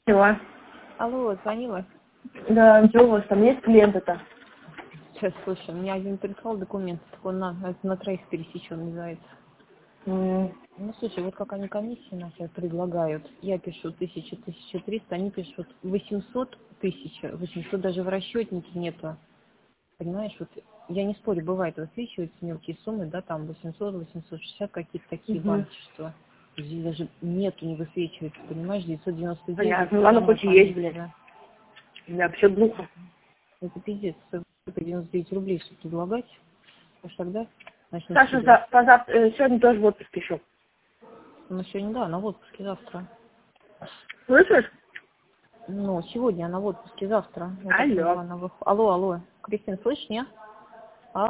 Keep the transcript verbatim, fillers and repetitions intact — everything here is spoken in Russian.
Алло. Алло, звонила? Да, что у вас там есть клиенты-то? Сейчас, слушай, у меня один прислал документ, такой на, на троих пересечен называется. Mm. Ну, слушай, вот как они комиссии на себя предлагают. Я пишу тысяча, тысяча триста, они пишут восемьсот тысяч, восемьсот даже в расчетнике нету. Понимаешь, вот я не спорю, бывает, высвечиваются мелкие суммы, да, там восемьсот, восемьсот шестьдесят, какие-то такие Угу. банки, здесь даже нету, не высвечивается, понимаешь, девятьсот девяносто девять, Понятно. здесь Ну тоже ладно, моя хоть и есть, блядь. комиссия. У меня вообще глухо. Это пиздец, девяносто девять рублей, что предлагать, уж тогда начнут Саша скидывать. за, позав- э, сегодня тоже в отпуск еще. Ну, сегодня, да, она в отпуске завтра. Слышишь? Ну, сегодня она в отпуске, завтра. Я так Алло. поняла, она вых... Алло, алло. Кристина, слышишь, нет?